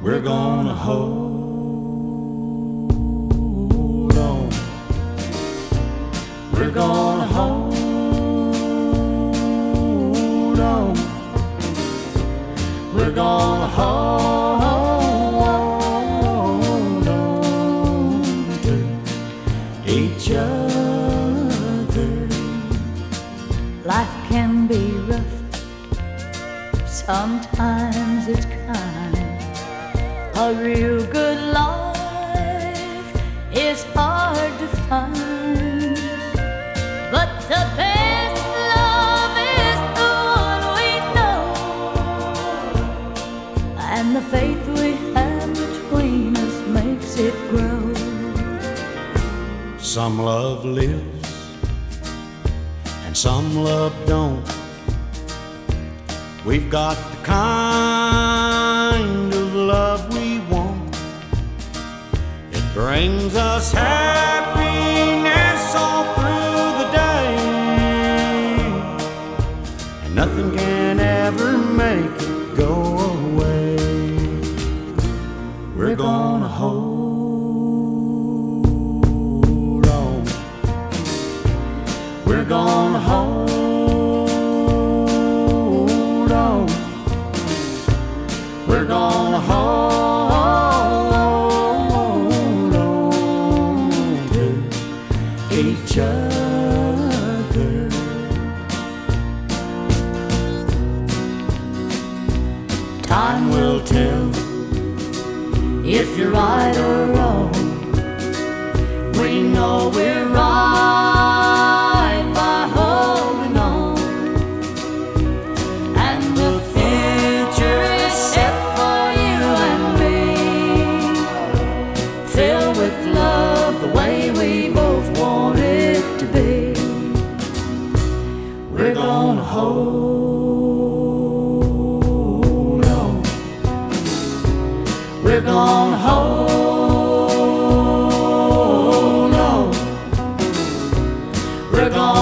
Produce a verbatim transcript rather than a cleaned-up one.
We're gonna hold on. We're gonna hold on. We're gonna hold on to each other. Life can be rough, sometimes it's kind. A real good life is hard to find, but the best love is the one we know, and the faith we have between us makes it grow. Some love lives and some love don't. We've got the kind of love we want. It brings us happiness all through the day, and nothing can ever make it go away. We're gonna hold on. We're gonna hold on. We're gonna hold on to each other. Time will tell if you're right or wrong. We know we're right by holding on, and the future is set for you and me, filled with love the way we both want it to be. We're gonna hold on. We're gonna hold on. We're gonna